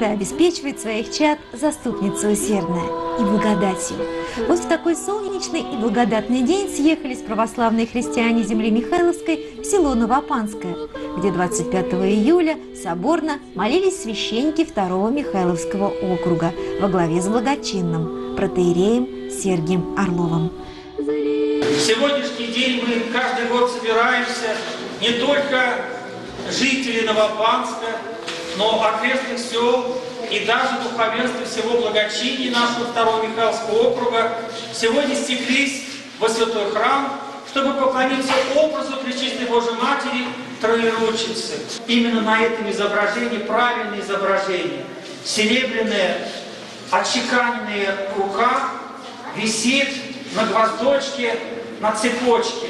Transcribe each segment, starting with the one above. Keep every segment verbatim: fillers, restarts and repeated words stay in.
всегда обеспечивает своих чад заступница усердная и благодатью. Вот в такой солнечный и благодатный день съехались православные христиане земли Михайловской в село Новопанское, где двадцать пятого июля соборно молились священники второго Михайловского округа во главе с благочинным протоиереем Сергием Орловым. В сегодняшний день мы каждый год собираемся, не только жители Новопанска, но окрестных сел и даже духовенство всего благочиния нашего второго Михайловского округа сегодня стеклись во святой храм, чтобы поклониться образу Пречистой Божией Матери Троеручицы. Именно на этом изображении, правильное изображение, серебряная, отчеканенная рука висит на гвоздочке, на цепочке.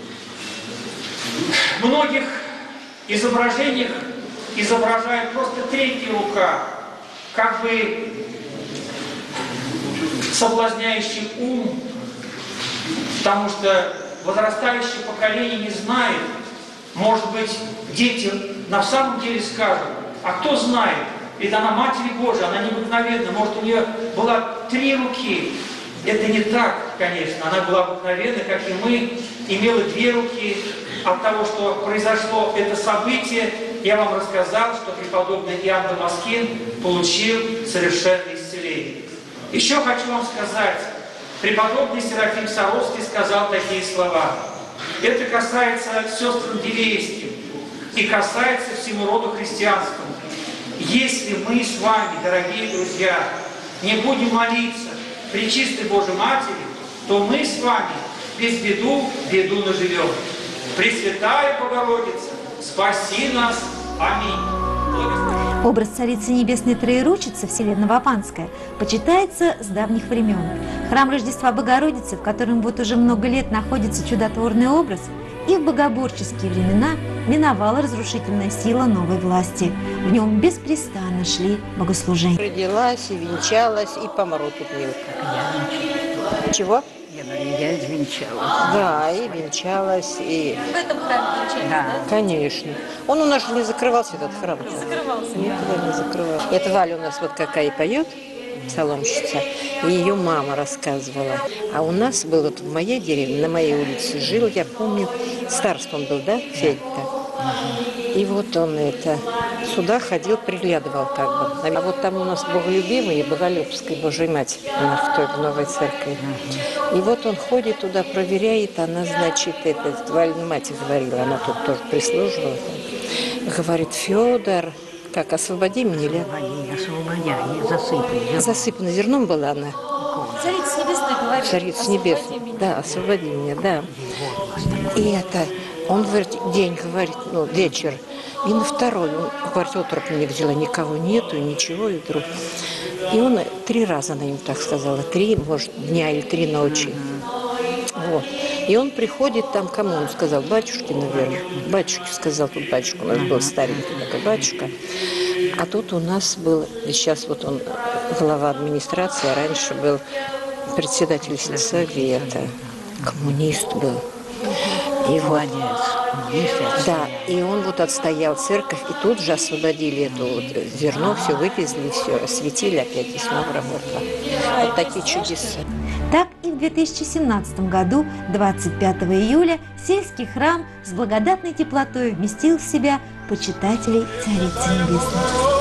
В многих изображениях изображает просто третья рука, как бы соблазняющий ум, потому что возрастающее поколение не знает. Может быть, дети на самом деле скажут, а кто знает, ведь она Матерь Божия, она необыкновенна, может, у нее была три руки. Это не так, конечно, она была обыкновенна, как и мы, имела две руки. От того, что произошло это событие, я вам рассказал, что преподобный Иоанн Дамаскин получил совершенное исцеление. Еще хочу вам сказать, преподобный Серафим Саровский сказал такие слова. Это касается сестрам Дивеевским и касается всему роду христианскому. Если мы с вами, дорогие друзья, не будем молиться Пречистой Божией Матери, то мы с вами без беду беду наживем. Пресвятая Богородица, спаси нас. Аминь. Образ Царицы Небесной Троеручицы в селе Новопанское почитается с давних времен. Храм Рождества Богородицы, в котором вот уже много лет находится чудотворный образ, и в богоборческие времена миновала разрушительная сила новой власти. В нем беспрестанно шли богослужения. Родилась и венчалась, и помру тут милко. Чего? Я говорю, я венчалась. Да, и венчалась, и... В этом храме венчались, да? Да, конечно. Он у нас же не закрывался, этот храм. Не закрывался. Никогда не закрывался. Это Валя у нас вот какая поет, псаломщица, и ее мама рассказывала. А у нас был вот в моей деревне, на моей улице жил, я помню, староста он был, да, Федька? И вот он это сюда ходил, приглядывал как бы. А вот там у нас боголюбивые, Боголюбской Божьей Матери, она в той в новой церкви. И вот он ходит туда, проверяет, она, значит, это, Вальна мать говорила, она тут тоже прислуживала. Говорит, Федор, как, освободи меня, или? Освободя, засыпана. Засыпана зерном была она. Царица Небесная говорит. Царица Небесная, да, освободи меня, да. И это, он говорит, день, говорит, ну, вечер. И на второй, он, говорит, отрок мне взяла, никого нету, ничего, и вдруг. И он три раза, она ему так сказала, три, может, дня или три ночи. Вот. И он приходит там, кому он сказал, батюшке, наверное. Батюшке сказал, тут батюшка у нас был старенький такой батюшка. А тут у нас был, сейчас вот он глава администрации, а раньше был председатель сельсовета, коммунист был. И вот, да, и он вот отстоял церковь, и тут же освободили это вот зерно, все вывезли, все осветили, опять и снова работало. Вот такие чудеса. Так и в две тысячи семнадцатом году, двадцать пятого июля, сельский храм с благодатной теплотой вместил в себя почитателей Царицы Небесной.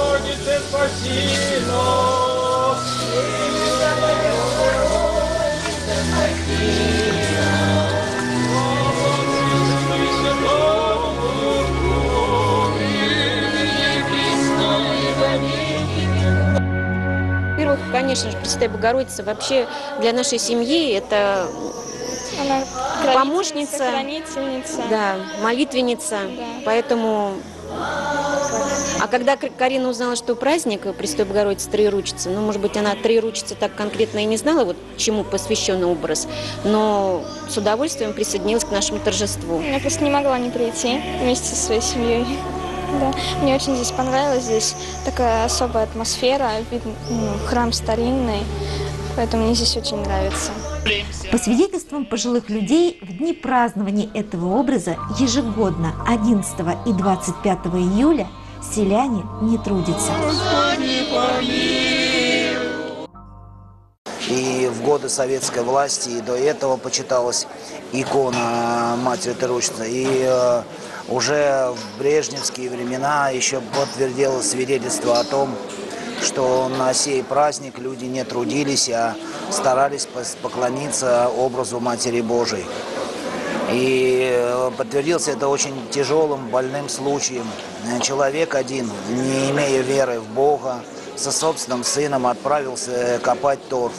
Во-первых, конечно же, Пресвятая Богородица вообще для нашей семьи это она помощница, хранительница, да, молитвенница, да. Поэтому. А когда Карина узнала, что праздник Пресвятой Богородицы Троеручицы, ну, может быть, она Троеручица так конкретно и не знала, вот чему посвящен образ, но с удовольствием присоединилась к нашему торжеству. Я просто не могла не прийти вместе со своей семьей. Да. Мне очень здесь понравилось, здесь такая особая атмосфера, вид, ну, храм старинный, поэтому мне здесь очень нравится. По свидетельствам пожилых людей, в дни празднования этого образа ежегодно одиннадцатого и двадцать пятого июля селяне не трудятся. И в годы советской власти, и до этого почиталась икона Матери Троицы. И э, уже в брежневские времена еще подтвердилось свидетельство о том, что на сей праздник люди не трудились, а старались поклониться образу Матери Божией. И подтвердился это очень тяжелым, больным случаем. Человек один, не имея веры в Бога, со собственным сыном отправился копать торф.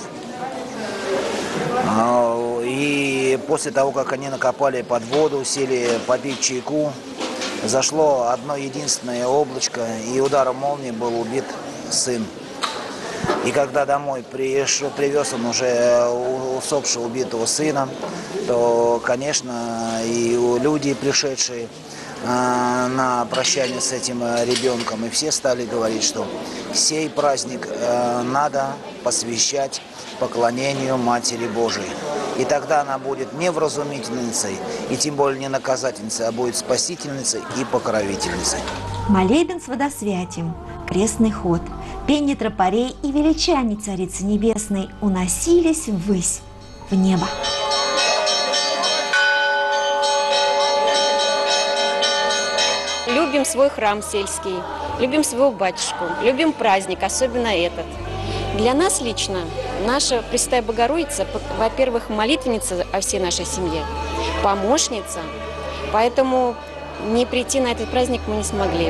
И после того, как они накопали под воду, сели попить чайку, зашло одно единственное облачко, и ударом молнии был убит сын. И когда домой пришел, привез он уже усопшего убитого сына, то, конечно, и люди, пришедшие на прощание с этим ребенком, и все стали говорить, что сей праздник надо посвящать поклонению Матери Божией. И тогда она будет не вразумительницей, и тем более не наказательницей, а будет спасительницей и покровительницей. Молебен с водосвятием, крестный ход, пение тропарей и величание Царицы Небесной уносились ввысь, в небо. Любим свой храм сельский, любим своего батюшку, любим праздник, особенно этот. Для нас лично наша Пресвятая Богородица, во-первых, молитвенница о всей нашей семье, помощница, поэтому не прийти на этот праздник мы не смогли.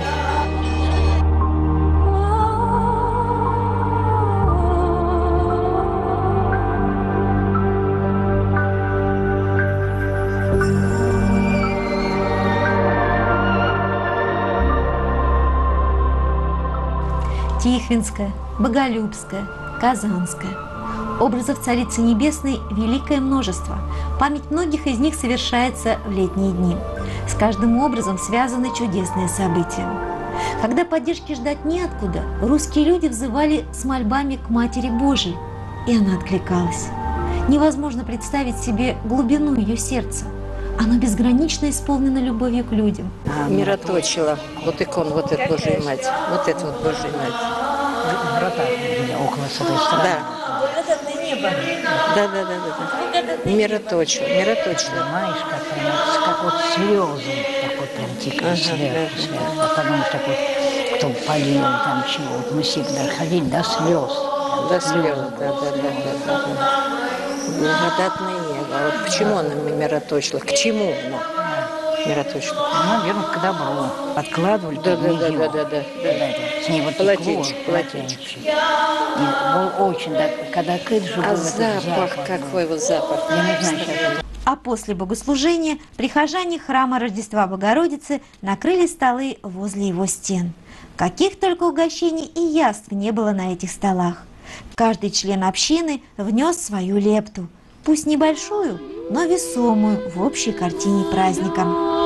Тихвинская, Боголюбская, Казанская. Образов Царицы Небесной великое множество. Память многих из них совершается в летние дни. С каждым образом связаны чудесные события. Когда поддержки ждать неоткуда, русские люди взывали с мольбами к Матери Божией, и она откликалась. Невозможно представить себе глубину ее сердца. Оно безгранично исполнено любовью к людям. Мироточила. Вот икон, вот эта Божья Мать. Вот это вот Божья Мать. Врата около с этой стороны. Да. Благодатное небо. Да, да, да, да. да. Мироточила, мироточила. Понимаешь, как, прям, как вот слезы, так вот прям текли Ага, сверху, да. сверху. А потом так вот, кто полил там чего, вот мы всегда ходили до слез. До слез, да, да, да, да, да, да. Благодатное небо. А вот почему она мироточила? К чему она мироточила? Ну, наверное, к добру. Подкладывали Да, под да, да, нее. да, да, да, да. С ней вот Полотенчик, текло, полотенчик. И был очень, да, когда кыш же был А этот запах, запах. какой вот запах. Я не знаю, сейчас А после богослужения прихожане храма Рождества Богородицы накрыли столы возле его стен. Каких только угощений и яств не было на этих столах. Каждый член общины внес свою лепту, пусть небольшую, но весомую в общей картине праздника.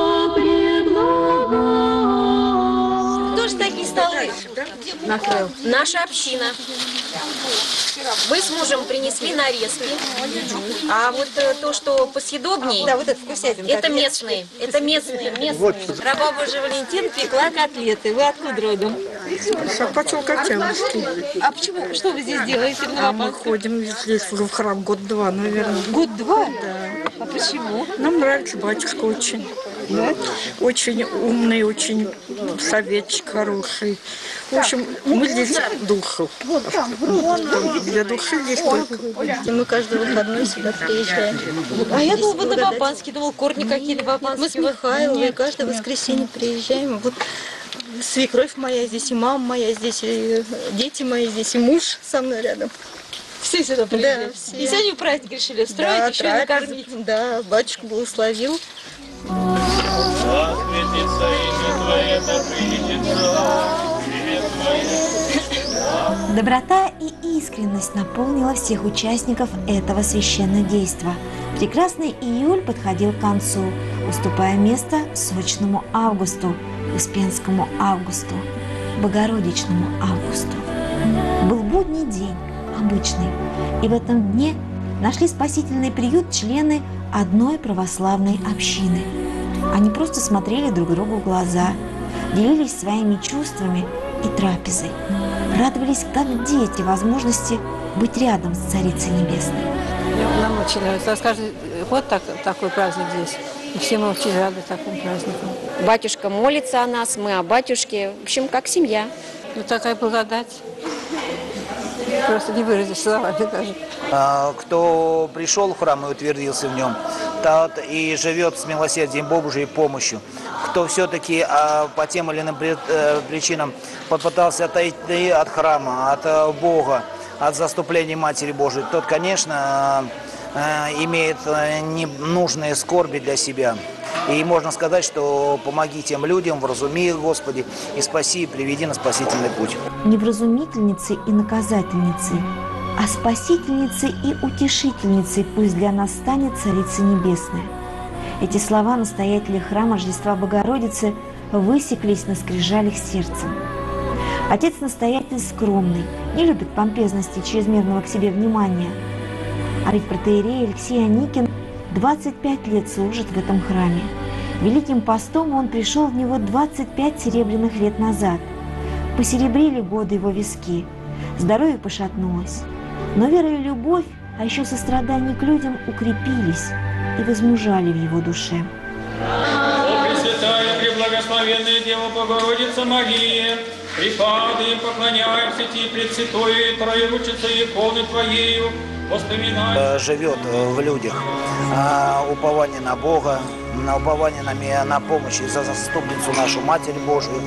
Кто же такие столы? Накрыл. Наша община. Вы с мужем принесли нарезки, а вот э, то, что посъедобнее, Да, вот это вкуснятина. это местные. Это местные, местные. Раба Божия Валентин пекла котлеты. Вы откуда родом? Поселка-Тямовский. А почему? Что вы здесь делаете в А мы Новопанске? ходим здесь уже в храм год-два, наверное. Год-два? Да. А почему? Нам нравится батюшка очень. Очень умный, очень советчик хороший. В общем, мы здесь духов. Для души здесь только. Мы каждый выходной сюда приезжаем. А я думала, вы Новопанске, думал, корни какие-то Новопанские. Мы с Михайловой каждое воскресенье приезжаем. Вот свекровь моя здесь, и мама моя здесь, и дети мои здесь, и муж со мной рядом. Все сюда приезжали? Да, все. И сегодня праздник решили устроить, Да, еще и накормить. Да, батюшка благословил. Доброта и искренность наполнила всех участников этого священного действа. Прекрасный июль подходил к концу, уступая место сочному августу, Успенскому августу, Богородичному августу. Был будний день, обычный, и в этом дне нашли спасительный приют члены одной православной общины. Они просто смотрели друг другу в глаза. делились своими чувствами и трапезой, радовались как дети возможности быть рядом с Царицей Небесной. Нам очень нравится. Каждый год так, такой праздник здесь. И все мы очень рады такому празднику. Батюшка молится о нас, мы о батюшке. В общем, как семья. Ну, такая благодать. Просто не выразишь словами даже. Кто пришел в храм и утвердился в нем, тот и живет с милосердием Божией помощью. Кто все-таки по тем или иным причинам попытался отойти от храма, от Бога, от заступления Матери Божией, тот, конечно, имеет ненужные скорби для себя. И можно сказать, что помоги тем людям, вразуми их, Господи, и спаси, и приведи на спасительный путь. Не вразумительницей и наказательницей, а спасительницей и утешительницей пусть для нас станет Царица Небесная. Эти слова настоятеля храма Рождества Богородицы высеклись на скрижалях сердцем. Отец-настоятель скромный, не любит помпезности и чрезмерного к себе внимания. А ведь протоиерей Алексей Аникин двадцать пять лет служит в этом храме. Великим постом он пришел в него двадцать пять серебряных лет назад. Посеребрили годы его виски, здоровье пошатнулось. Но вера и любовь, а еще сострадание к людям укрепились и возмужали в его душе. О, Пресвятая, Преблагословенная Дева Богородица Мария, припадаем, поклоняемся Тебе, пред Святой Троеручицей иконы Твоею, воспоминаем. Живет в людях упование на Бога, на упование на, на помощь за заступницу нашу Матерь Божию.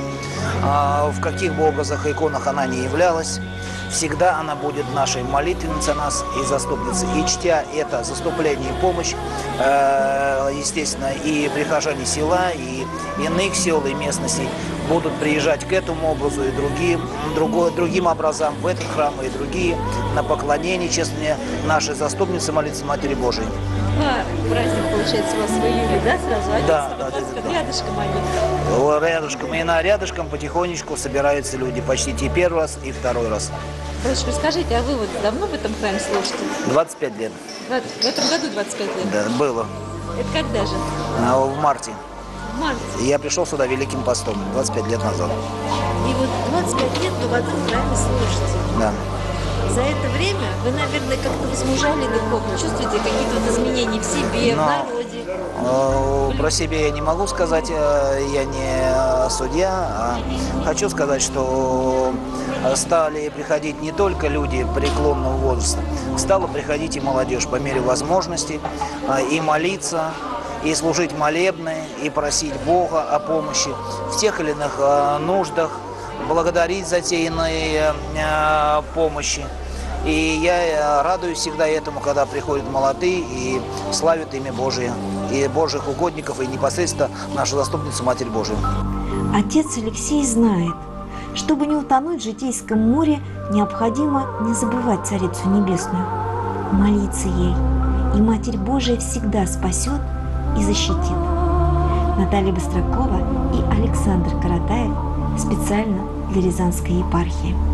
В каких бы образах и иконах она не являлась, всегда она будет нашей молитвенницей нас и заступницей. И чтя это заступление и помощь, естественно, и прихожане села, и иных сел и местностей будут приезжать к этому образу и другим, другой, другим образам в этот храм и другие на поклонение, честные нашей заступницы, молиться Матери Божией. А, праздник, получается, у вас в июле, да, сразу? Один да, сразу, да, да, да, да. Рядышком они. Рядышком, и на рядышком потихонечку собираются люди, почти и первый раз, и второй раз. Батюшка, скажите, а вы вот давно в этом храме служите? двадцать пять лет. В этом году двадцать пять лет? Да, было. Это когда же? В марте. В марте? Я пришел сюда Великим постом двадцать пять лет назад. И вот двадцать пять лет вы в этом храме служите? Да. За это время вы, наверное, как-то возмужали духовно, чувствуете какие-то вот изменения в себе, Но, в народе? Э, про себя я не могу сказать, я не судья. А хочу сказать, что стали приходить не только люди преклонного возраста, стала приходить и молодежь по мере возможности, и молиться, и служить молебны, и просить Бога о помощи в тех или иных нуждах, благодарить за те иные помощи. И я радуюсь всегда этому, когда приходят молодые и славят имя Божие, и Божьих угодников, и непосредственно нашу заступницу Матерь Божию. Отец Алексей знает, чтобы не утонуть в житейском море, необходимо не забывать Царицу Небесную, молиться ей, и Матерь Божия всегда спасет и защитит. Наталья Быстракова и Александр Каратаев специально для Рязанской епархии.